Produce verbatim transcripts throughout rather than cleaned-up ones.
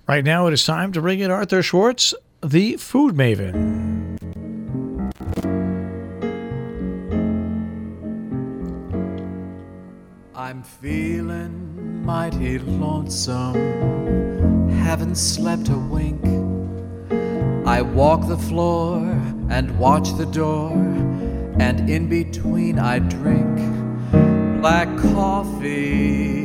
Right now it is time to bring in Arthur Schwartz, the food maven. I'm feeling mighty lonesome, haven't slept a wink. I walk the floor and watch the door, and in between I drink black coffee.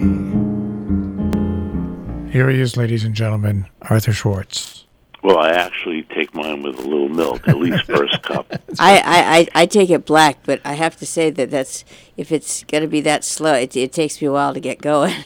Here he is, ladies and gentlemen, Arthur Schwartz. Well, I actually take mine with a little milk, at least first cup. I, I, I, I take it black, but I have to say that that's if it's going to be that slow, it, it takes me a while to get going.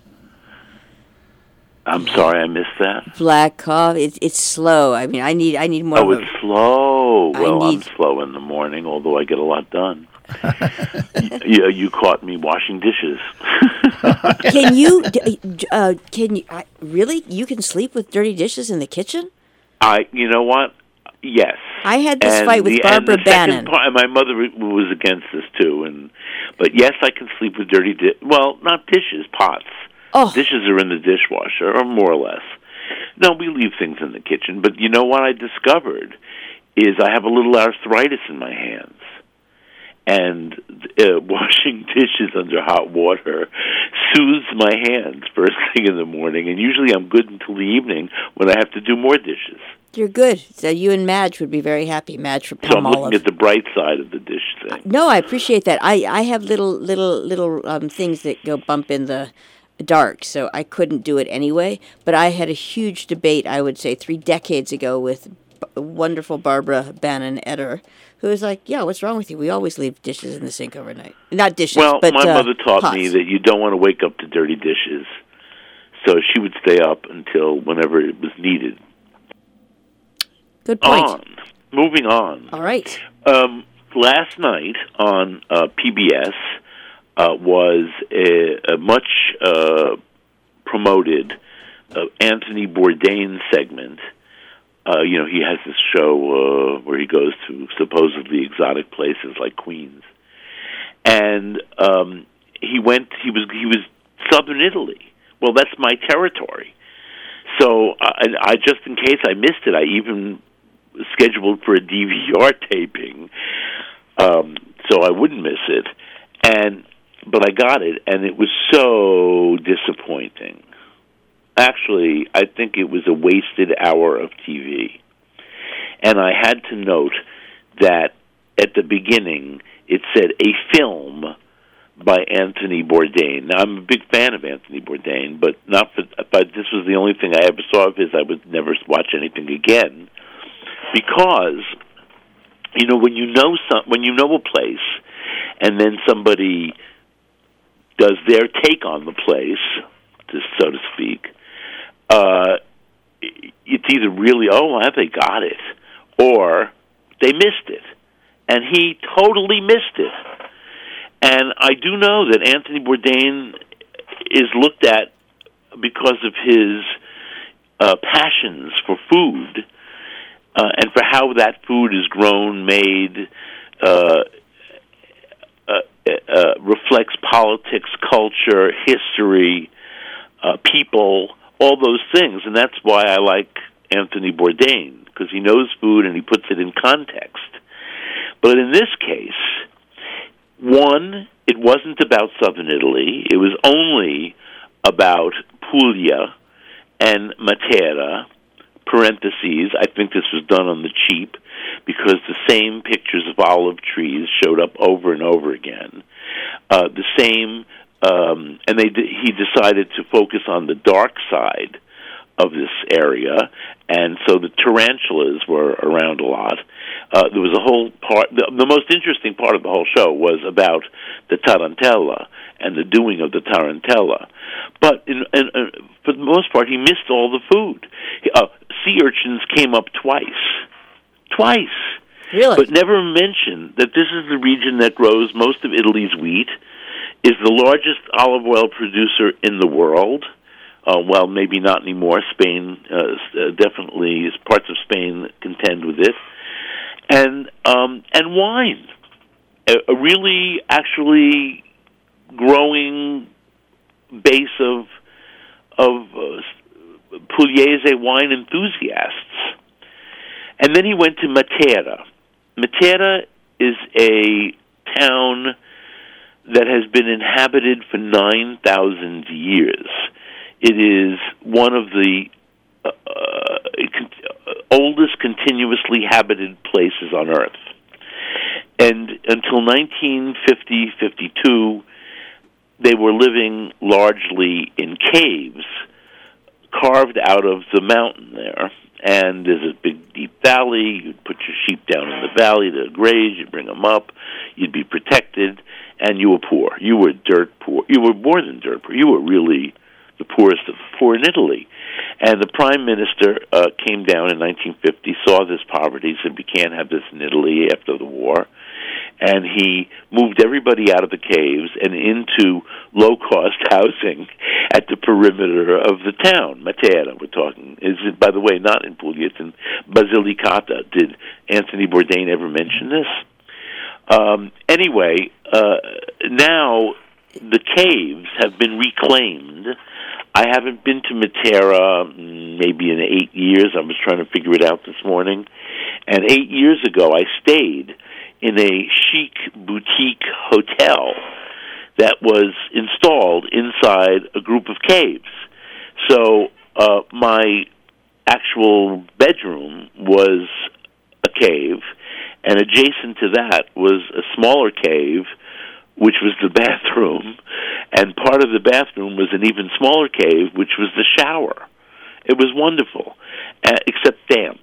I'm sorry, I missed that. Black coffee, it's it's slow. I mean, I need I need more. Oh, of it's a, slow. Well, need, I'm slow in the morning, although I get a lot done. you, you caught me washing dishes. Can you? Uh, can you uh, really? You can sleep with dirty dishes in the kitchen? I, you know what? Yes. I had this and fight with the, Barbara and the Bannon. Part, my mother was against this too, and but yes, I can sleep with dirty di- well, not dishes, pots. Oh. Dishes are in the dishwasher, or more or less. No, we leave things in the kitchen, but you know what I discovered is I have a little arthritis in my hands. And uh, washing dishes under hot water soothes my hands first thing in the morning, and usually I'm good until the evening when I have to do more dishes. You're good. So you and Madge would be very happy. Madge from Palmolive. So I'm looking at the bright side of the dish thing. No, I appreciate that. I, I have little little little um, things that go bump in the dark, so I couldn't do it anyway. But I had a huge debate, I would say, three decades ago with b- wonderful Barbara Bannon Eder, who was like, yeah, what's wrong with you? We always leave dishes in the sink overnight. Not dishes, well, but my uh, mother taught pots. me that you don't want to wake up to dirty dishes. So she would stay up until whenever it was needed. Good point. On. Moving on. All right. Um, last night on uh, P B S uh, was a, a much uh, promoted uh, Anthony Bourdain segment. Uh, you know, he has this show uh, where he goes to supposedly exotic places like Queens, and um, he went. He was he was southern Italy. Well, that's my territory. So, uh, and I just in case I missed it, I even scheduled for a D V R taping, um, so I wouldn't miss it. And but I got it, and it was so disappointing. Actually, I think it was a wasted hour of T V. And I had to note that at the beginning it said a film by Anthony Bourdain. Now, I'm a big fan of Anthony Bourdain, but not for, but this was the only thing I ever saw of his. I would never watch anything again, because you know when you know some when you know a place, and then somebody does their take on the place, to, so to speak. Uh, it's either really, oh, have they got it, or they missed it. And he totally missed it. And I do know that Anthony Bourdain is looked at because of his uh, passions for food uh, and for how that food is grown, made, uh, uh, uh, reflects politics, culture, history, uh, people, all those things, and that's why I like Anthony Bourdain, because he knows food and he puts it in context. But in this case, one, it wasn't about southern Italy. It was only about Puglia and Matera, parentheses, I think this was done on the cheap, because the same pictures of olive trees showed up over and over again. Uh, the same... Um, and they he decided to focus on the dark side of this area, and so the tarantulas were around a lot. Uh, there was a whole part, the, the most interesting part of the whole show was about the tarantella and the doing of the tarantella. But in, in, uh, for the most part, he missed all the food. Uh, sea urchins came up twice. Twice. Really? But never mentioned that this is the region that grows most of Italy's wheat, is the largest olive oil producer in the world. Uh, well, maybe not anymore. Spain uh, uh, definitely, parts of Spain contend with it. And um, and wine, a, a really actually growing base of of uh, Pugliese wine enthusiasts. And then he went to Matera. Matera is a town that has been inhabited for nine thousand years. It is one of the uh, uh, oldest continuously habited places on Earth. And until nineteen fifty, fifty-two, they were living largely in caves carved out of the mountain there. And there's a big, deep valley. You'd put your sheep down in the valley to graze. You'd bring them up. You'd be protected. And you were poor. You were dirt poor. You were more than dirt poor. You were really the poorest of the poor in Italy. And the prime minister uh, came down in nineteen fifty, saw this poverty, said, we can't have this in Italy after the war. And he moved everybody out of the caves and into low-cost housing at the perimeter of the town. Matera, we're talking. Is it, by the way, not in Puglia, it's in Basilicata. Did Anthony Bourdain ever mention this? Um, anyway, uh, now the caves have been reclaimed. I haven't been to Matera maybe in eight years. I was trying to figure it out this morning. And eight years ago, I stayed in a chic boutique hotel that was installed inside a group of caves. So uh, my actual bedroom was a cave, and adjacent to that was a smaller cave, which was the bathroom, and part of the bathroom was an even smaller cave, which was the shower. It was wonderful, uh, except damp.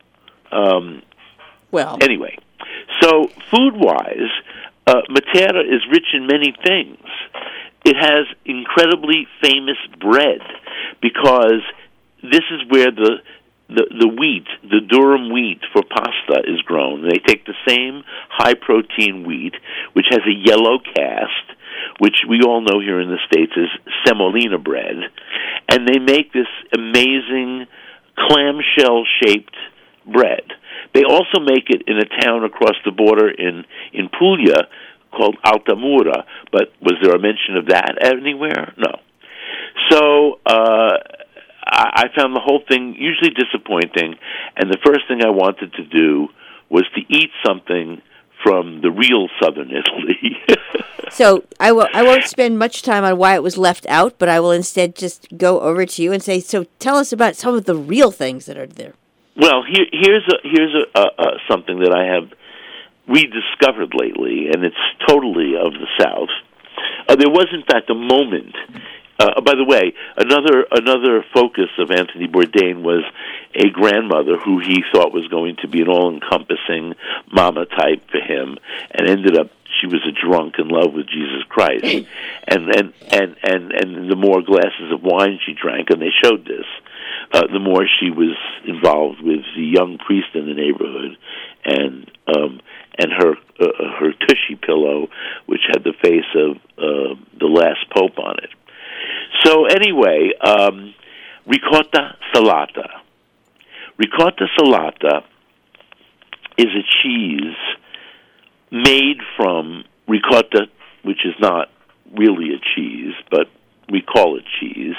Um, well, anyway, so food-wise, uh, Matera is rich in many things. It has incredibly famous bread because this is where the The, the wheat, the durum wheat for pasta is grown. They take the same high-protein wheat, which has a yellow cast, which we all know here in the States is semolina bread, and they make this amazing clamshell-shaped bread. They also make it in a town across the border in, in Puglia called Altamura, but was there a mention of that anywhere? No. So, uh... I found the whole thing usually disappointing, and the first thing I wanted to do was to eat something from the real southern Italy. So I, will, I won't spend much time on why it was left out, but I will instead just go over to you and say, so tell us about some of the real things that are there. Well, here, here's a, here's a, a, a, something that I have rediscovered lately, and it's totally of the South. Uh, there was, in fact, a moment. Uh, by the way, another another focus of Anthony Bourdain was a grandmother who he thought was going to be an all-encompassing mama type for him, and ended up she was a drunk in love with Jesus Christ, and and and and, and the more glasses of wine she drank, and they showed this, uh, the more she was involved with the young priest in the neighborhood, and um, and her uh, her tushy pillow, which had the face of uh, the last pope on it. So anyway, um, ricotta salata. Ricotta salata is a cheese made from ricotta, which is not really a cheese, but we call it cheese.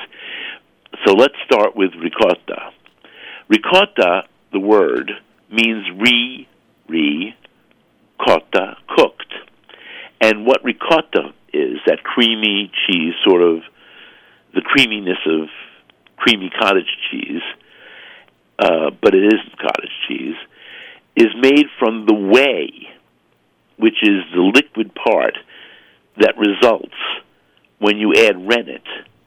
So let's start with ricotta. Ricotta, the word, means re, re, cotta, cooked. And what ricotta is, that creamy cheese, sort of the creaminess of creamy cottage cheese, uh, but it isn't cottage cheese, is made from the whey, which is the liquid part that results when you add rennet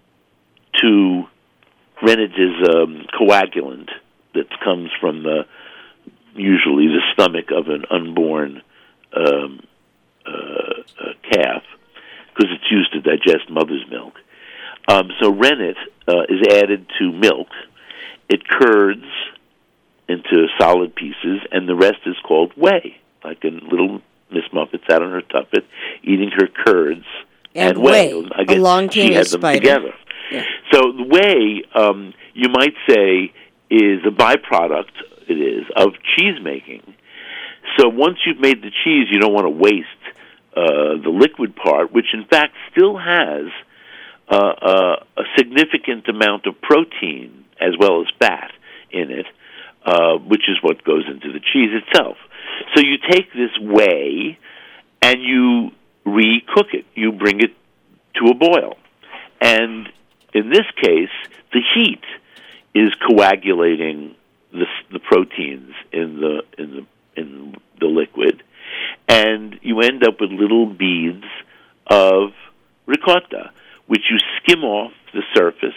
to, rennet is a um, coagulant that comes from the, usually the stomach of an unborn um, uh, uh, calf, because it's used to digest mother's milk. Um, so rennet uh, is added to milk. It curds into solid pieces, and the rest is called whey, like a little Miss Muffet sat on her tuffet eating her curds and, and whey. whey. I guess a long she had them spider. together. Yeah. So the whey, um, you might say, is a byproduct, it is, of cheese making. So once you've made the cheese, you don't want to waste uh, the liquid part, which in fact still has Uh, uh, a significant amount of protein as well as fat in it, uh, which is what goes into the cheese itself. So you take this whey and you re-cook it. You bring it to a boil. And in this case, the heat is coagulating the, the proteins in the in the in the liquid, and you end up with little beads of ricotta, which you skim off the surface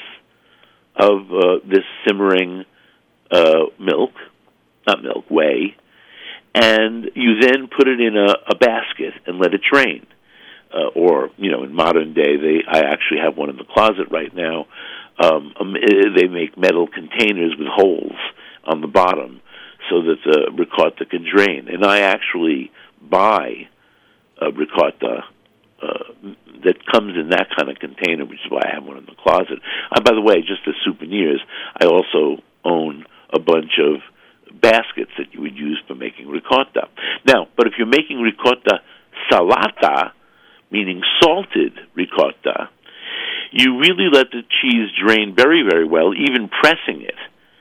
of uh, this simmering uh, milk, not milk, whey, and you then put it in a, a basket and let it drain. Uh, or, you know, in modern day, they I actually have one in the closet right now. Um, um, they make metal containers with holes on the bottom so that the ricotta can drain. And I actually buy a ricotta uh, that comes in that kind of container, which is why I have one in the closet. Uh, by the way, just as souvenirs, I also own a bunch of baskets that you would use for making ricotta. Now, but if you're making ricotta salata, meaning salted ricotta, you really let the cheese drain very, very well, even pressing it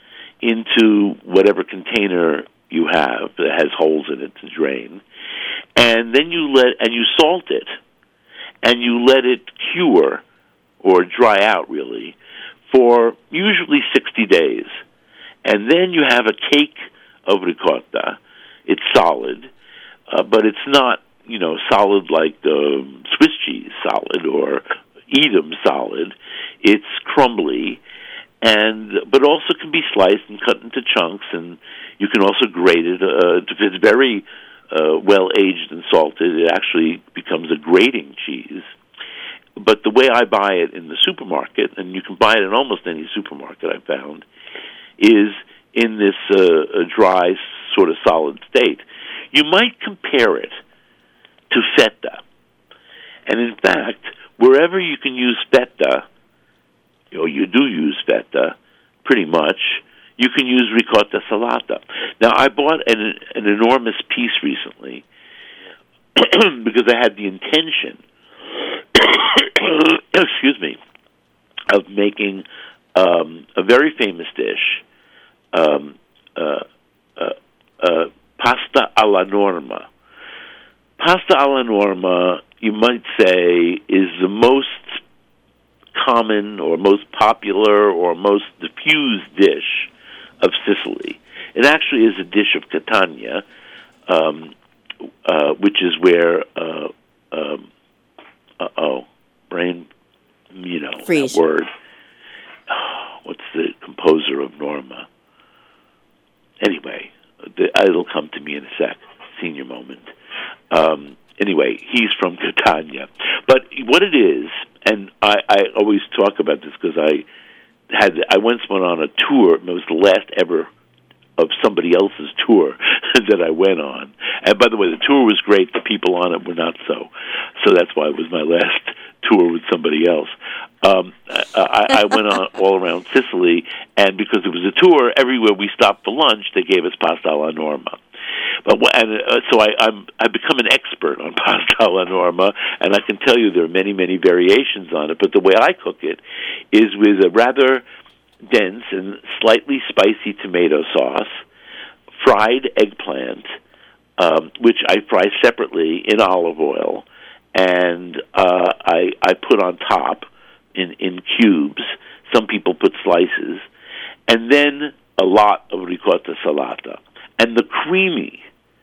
into whatever container you have that has holes in it to drain. And then you let, and you salt it, and you let it cure, or dry out really, for usually sixty days. And then you have a cake of ricotta. It's solid, uh, but it's not, you know, solid like um, Swiss cheese solid or Edam solid. It's crumbly, and but also can be sliced and cut into chunks, and you can also grate it. Uh, if it's very uh, well aged and salted, it actually becomes a grating cheese. But the way I buy it in the supermarket, and you can buy it in almost any supermarket I found, is in this uh, dry, sort of solid state. You might compare it to feta. And in fact, wherever you can use feta, or you do use feta pretty much, you can use ricotta salata. Now, I bought an, an enormous piece recently because I had the intention, excuse me, of making um, a very famous dish, um, uh, uh, uh, pasta alla norma. Pasta alla norma, you might say, is the most common or most popular or most diffused dish of Sicily. It actually is a dish of Catania, um, uh, which is where, uh, um, uh-oh, brain, you know, Freeze. that word. Oh, what's the composer of Norma? Anyway, the, it'll come to me in a sec. Senior moment. Um, anyway, he's from Catania. But what it is, and I, I always talk about this because I had I once went on a tour. It was the last ever of somebody else's tour that I went on. And by the way, the tour was great. The people on it were not so. So that's why it was my last tour with somebody else. Um, I, I went on all around Sicily, and because it was a tour, everywhere we stopped for lunch, they gave us pasta alla norma. But and uh, so I, I'm I've become an expert on pasta alla norma, and I can tell you there are many many variations on it. But the way I cook it is with a rather dense and slightly spicy tomato sauce, fried eggplant, um, which I fry separately in olive oil, and uh, I I put on top in in cubes. Some people put slices, and then a lot of ricotta salata. And the creamy,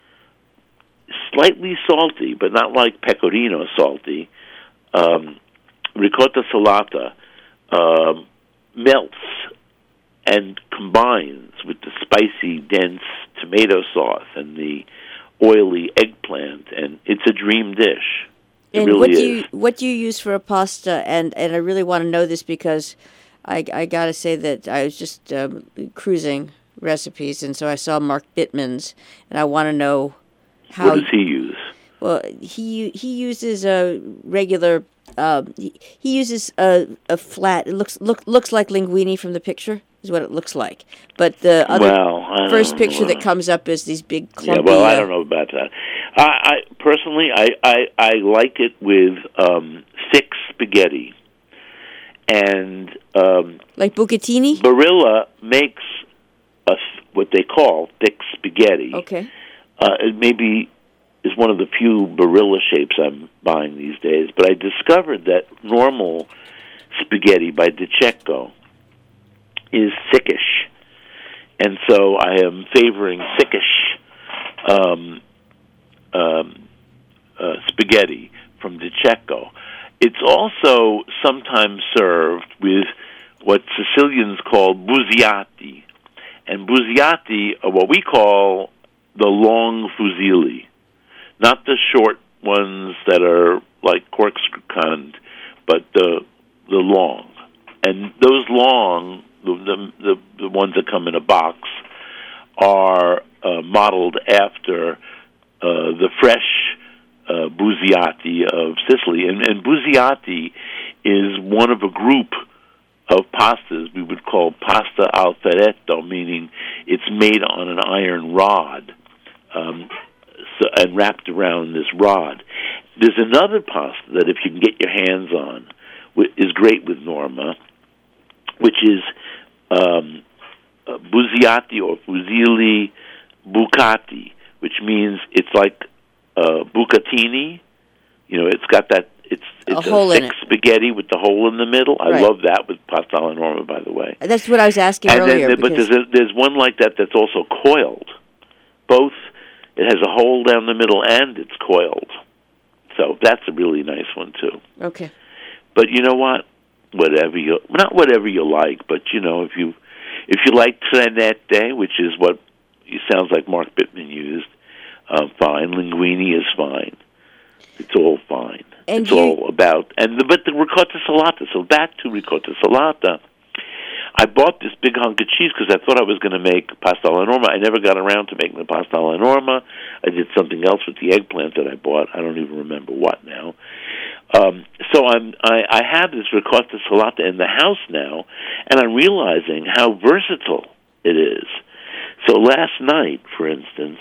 slightly salty, but not like pecorino salty, um, ricotta salata um, melts and combines with the spicy, dense tomato sauce and the oily eggplant, and it's a dream dish. It and really what do is. you what do you use for a pasta? And and I really want to know this because I I gotta say that I was just um, cruising recipes, and so I saw Mark Bittman's, and I want to know how. What does he use? Well, he he uses a regular. Uh, he, he uses a a flat. It looks look looks like linguine from the picture. Is what it looks like. But the other well, I first don't picture know. that comes up is these big clumpy. Yeah, well, I uh, don't know about that. I, I personally, I, I, I like it with um, thick spaghetti, and um, Like bucatini? Barilla makes a, what they call thick spaghetti. Okay. Uh, it maybe is one of the few Barilla shapes I'm buying these days, but I discovered that normal spaghetti by DiCecco is thickish, and so I am favoring thickish um, um, uh, spaghetti from DiCecco. It's also sometimes served with what Sicilians call buziati, and buziati are what we call the long fusilli, not the short ones that are like corkscrew kind, but the the long. And those long, the the, the ones that come in a box, are uh, modeled after uh, the fresh uh, buziati of Sicily. And, and buziati is one of a group of pastas we would call pasta al ferretto, meaning it's made on an iron rod um, so, and wrapped around this rod. There's another pasta that if you can get your hands on is great with Norma, which is um, uh, buziati or fusilli bucati, which means it's like uh, bucatini. You know, it's got that. It's it's a, a hole thick in it. spaghetti with the hole in the middle. I Right. love that with pasta alla Norma, by the way. That's what I was asking And earlier. then, but because there's a, there's one like that that's also coiled. Both, it has a hole down the middle and it's coiled. So that's a really nice one too. Okay. But you know what? Whatever you, not whatever you like, but you know, if you if you like trenette, which is what it sounds like Mark Bittman used, uh, fine. Linguine is fine. It's all fine. And it's you- all about and the, but the ricotta salata. So back to ricotta salata. I bought this big hunk of cheese because I thought I was going to make pasta alla Norma. I never got around to making the pasta alla Norma. I did something else with the eggplant that I bought. I don't even remember what now. Um, so I'm, I, I have this ricotta salata in the house now, and I'm realizing how versatile it is. So last night, for instance,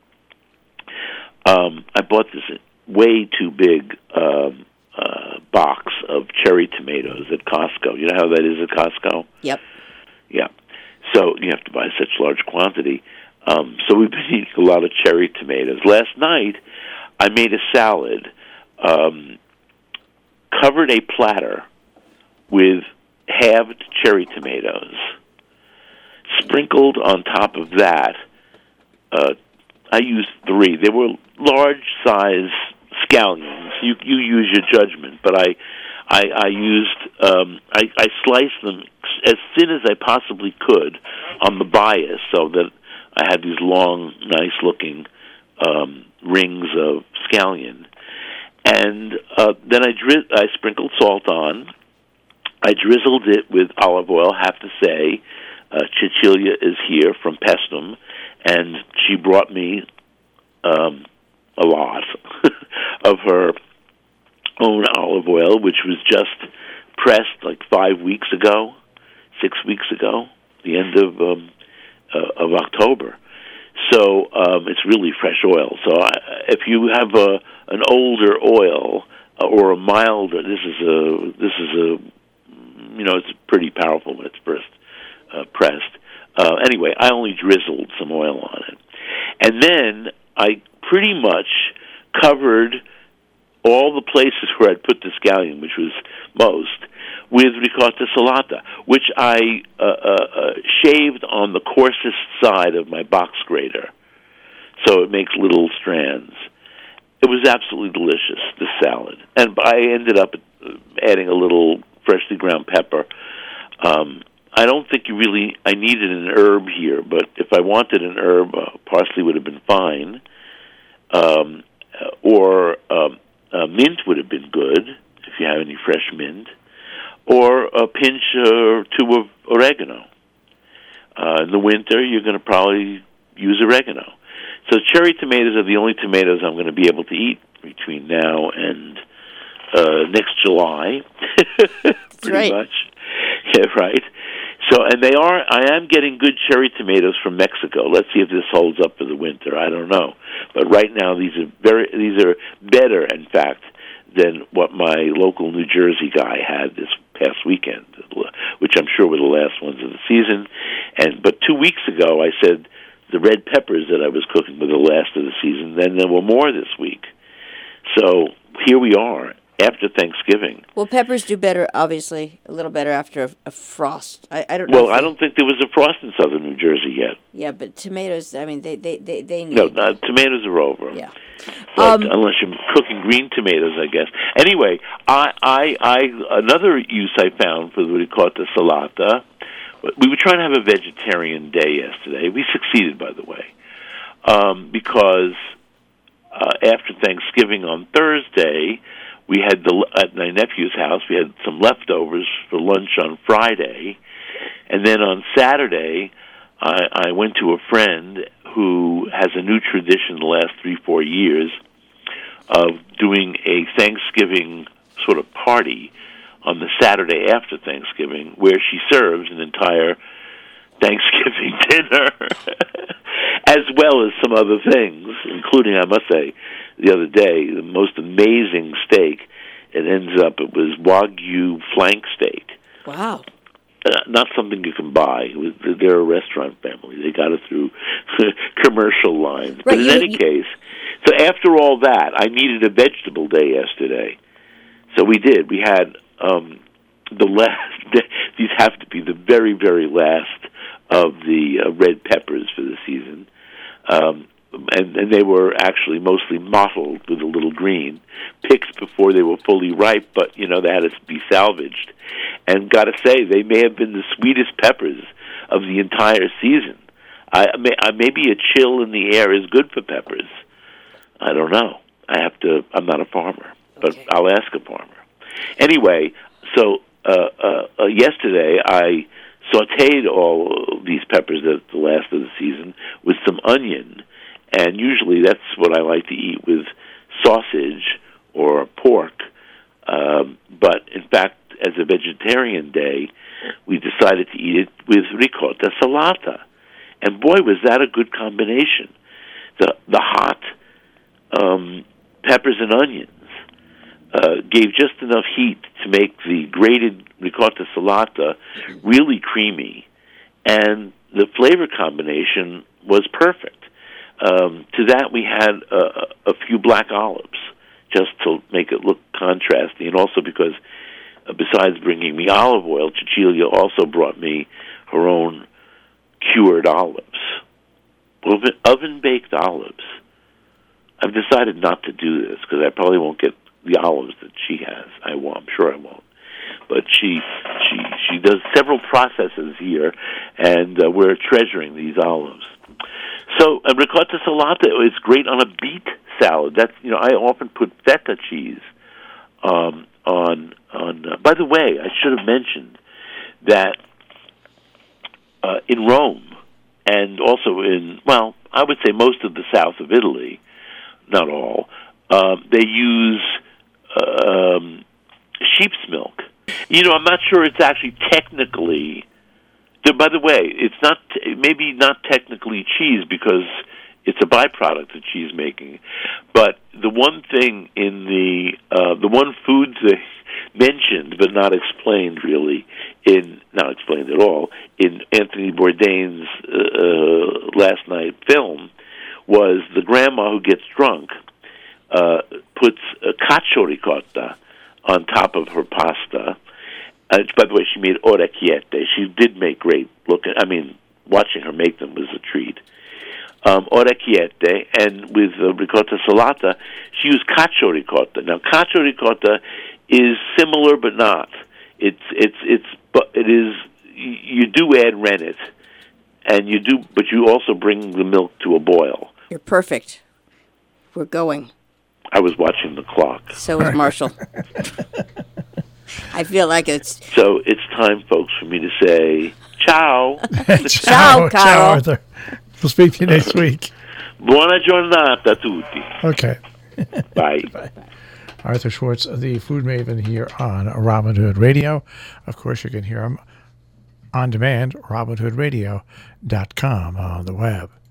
um, I bought this way too big um, uh, box of cherry tomatoes at Costco. You know how that is at Costco? Yep. Yeah. So you have to buy such large quantity. Um, so we've been eating a lot of cherry tomatoes. Last night, I made a salad, um, covered a platter with halved cherry tomatoes, sprinkled on top of that. Uh, I used three. They were large-size scallions. You you use your judgment, but I I, I used um, I, I sliced them as thin as I possibly could on the bias, so that I had these long, nice-looking um, rings of scallion. And uh, then I dri- I sprinkled salt on. I drizzled it with olive oil. Have to say, uh, Cecilia is here from Pestum, and she brought me um, a lot of her own olive oil, which was just pressed like five weeks ago, six weeks ago, the end of um, uh, of October. So um, it's really fresh oil. So I, if you have a an older oil uh, or a milder, this is a this is a you know it's pretty powerful when it's first uh, pressed. Uh, anyway, I only drizzled some oil on it, and then I pretty much covered all the places where I'd put the scallion, which was most, with ricotta salata, which I uh, uh, uh, shaved on the coarsest side of my box grater, so it makes little strands. It was absolutely delicious, this salad. And I ended up adding a little freshly ground pepper. Um, I don't think you really, I needed an herb here, but if I wanted an herb, uh, parsley would have been fine. Um, or um, uh, mint would have been good, if you have any fresh mint. Or a pinch or two of oregano. Uh, in the winter, you're going to probably use oregano. So cherry tomatoes are the only tomatoes I'm going to be able to eat between now and uh, next July. Pretty right. much. Yeah, right. So, and they are, I am getting good cherry tomatoes from Mexico. Let's see if this holds up for the winter. I don't know. But right now, these are very, these are better, in fact, than what my local New Jersey guy had this past weekend, which I'm sure were the last ones of the season. And but two weeks ago, I said the red peppers that I was cooking were the last of the season. Then there were more this week. So here we are after Thanksgiving. Well, peppers do better, obviously, a little better after a, a frost. I, I don't know. Well, I don't think there was a frost in southern New Jersey yet. Yeah, but tomatoes, I mean, they they, they, they need... No, no, tomatoes are over. Yeah. But Um, unless you're cooking green tomatoes, I guess. Anyway, I, I, I, another use I found for the ricotta salata, we were trying to have a vegetarian day yesterday. We succeeded, by the way, um, because uh, after Thanksgiving on Thursday, we had the at my nephew's house, we had some leftovers for lunch on Friday, and then on Saturday, I, I went to a friend who has a new tradition the last three, four years of doing a Thanksgiving sort of party on the Saturday after Thanksgiving, where she serves an entire Thanksgiving dinner, as well as some other things, including, I must say, the other day, the most amazing steak. It ends up, it was Wagyu flank steak. Wow. Uh, not something you can buy. It was, they're a restaurant family. They got it through commercial lines. Right, but in you, any you, case, so after all that, I needed a vegetable day yesterday. So we did. We had um, the last, these have to be the very, very last of the uh, red peppers for the season. Um, and, and they were actually mostly mottled with a little green, picked before they were fully ripe, but, you know, they had to be salvaged. And got to say, they may have been the sweetest peppers of the entire season. I, may, I maybe a chill in the air is good for peppers. I don't know. I have to. I'm not a farmer, but okay. I'll ask a farmer. Anyway, so uh, uh, uh, yesterday I sautéed all these peppers at the last of the season with some onion, and usually that's what I like to eat with sausage or pork. Um, but in fact, as a vegetarian day, we decided to eat it with ricotta salata. And boy, was that a good combination. The the hot um, peppers and onions uh, gave just enough heat to make the grated ricotta salata really creamy, and the flavor combination was perfect. Um, to that, we had a, a few black olives, just to make it look contrasty, and also because uh, besides bringing me olive oil, Cecilia also brought me her own cured olives, oven, oven-baked olives. I've decided not to do this because I probably won't get the olives that she has. I won't. I'm sure I won't. But she she she does several processes here, and uh, we're treasuring these olives. So a ricotta salata is great on a beet salad. That's you know I often put feta cheese um, on on. Uh, by the way, I should have mentioned that uh, in Rome and also in well, I would say most of the south of Italy, not all, uh, they use uh, um, sheep's milk. You know, I'm not sure it's actually technically. By the way, it's not maybe not technically cheese because it's a byproduct of cheese making. But the one thing in the uh, the one food they mentioned but not explained really in not explained at all in Anthony Bourdain's uh, last night film was the grandma who gets drunk uh, puts a cacio ricotta on top of her pasta. Uh, by the way, she made orecchiette. She did make great looking. I mean, watching her make them was a treat. Um, orecchiette, and with uh, ricotta salata, she used cacio ricotta. Now, cacio ricotta is similar, but not. It's it's it's but it is. You do add rennet, and you do, but you also bring the milk to a boil. You're perfect. We're going. I was watching the clock. So is Marshall. I feel like it's... So it's time, folks, for me to say ciao. Ciao, Ciao, Carol. Arthur. We'll speak to you next week. Buona giornata a tutti. Okay. Bye. Bye. Arthur Schwartz, the food maven here on Robin Hood Radio. Of course, you can hear him on demand, robin hood radio dot com on the web.